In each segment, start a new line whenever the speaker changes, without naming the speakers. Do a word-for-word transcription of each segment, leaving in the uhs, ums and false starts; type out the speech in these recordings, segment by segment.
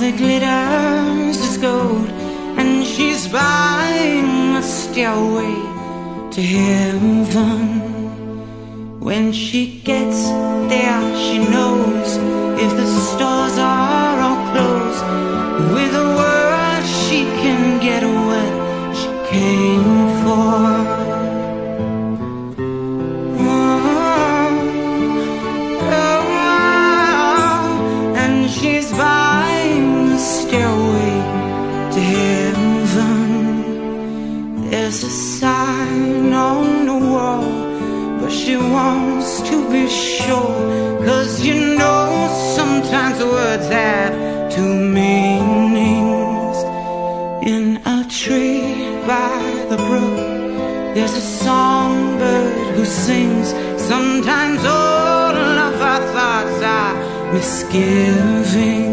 that glitters as gold, and she's buying a stairway to heaven. When she gets there, she knows if the stores are all closed, with a word she can get what she came for. She's buying the stairway to heaven. There's a sign on the wall, but she wants to be sure, 'cause you know sometimes words have two meanings. In a tree by the brook, there's a songbird who sings. Sometimes all of our thoughts are misgiving.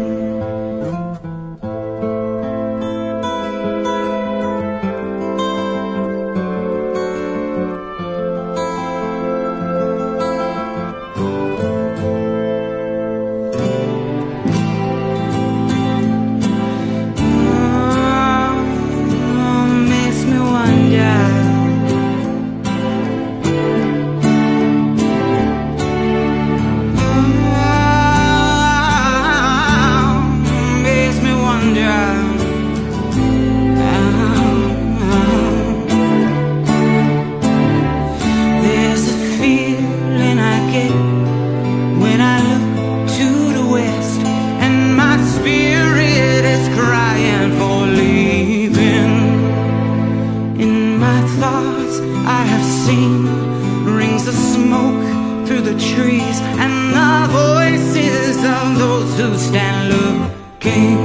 I have seen rings of smoke through the trees, and the voices of those who stand looking.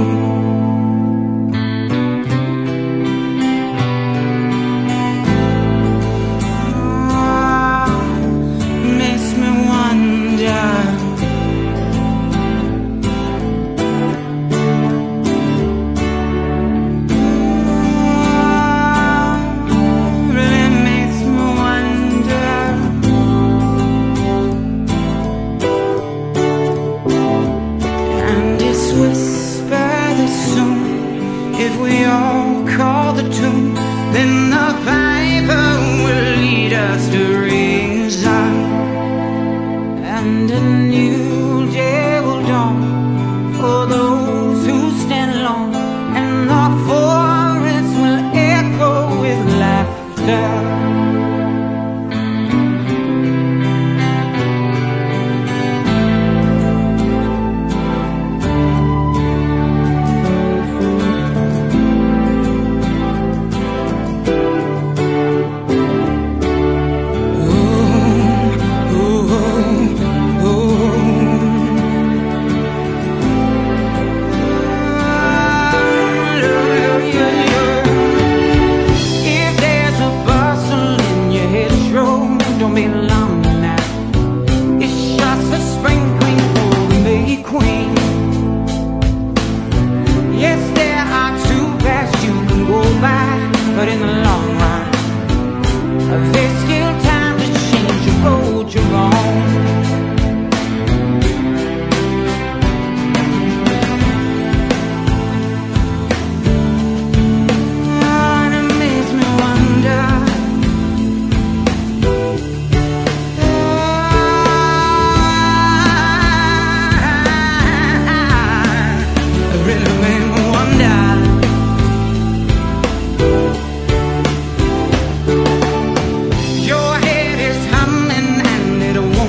If we all call the tune, then the piper will lead us to reason, and a new day will dawn for those who stand alone, and the forest will echo with laughter. Don't be alarmed now. It's just a sprinkling for the May Queen. Yes, there are two paths you can go by, but in the long run, there's still time to change your road you're on. Your head is humming and it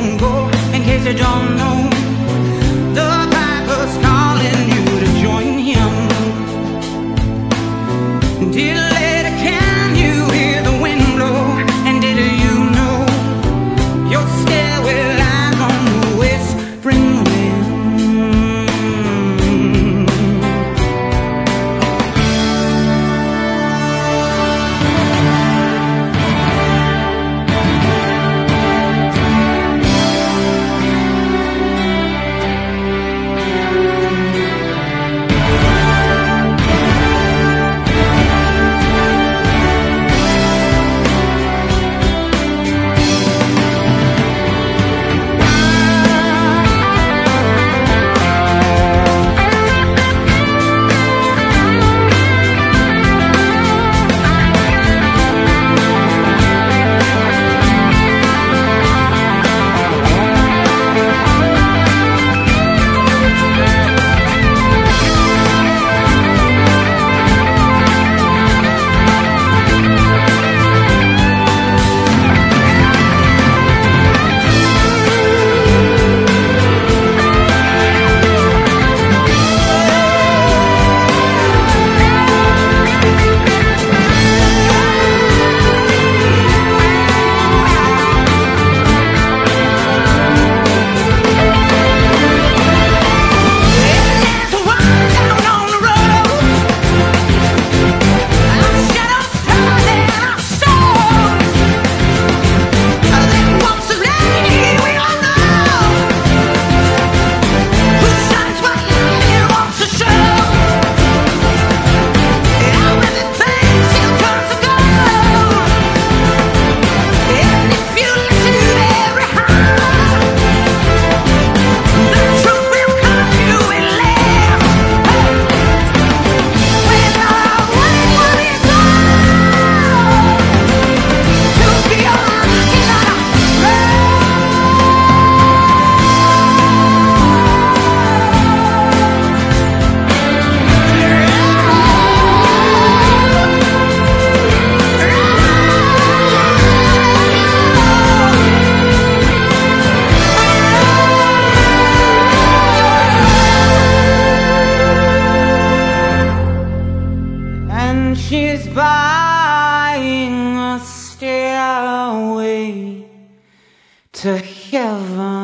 to heaven.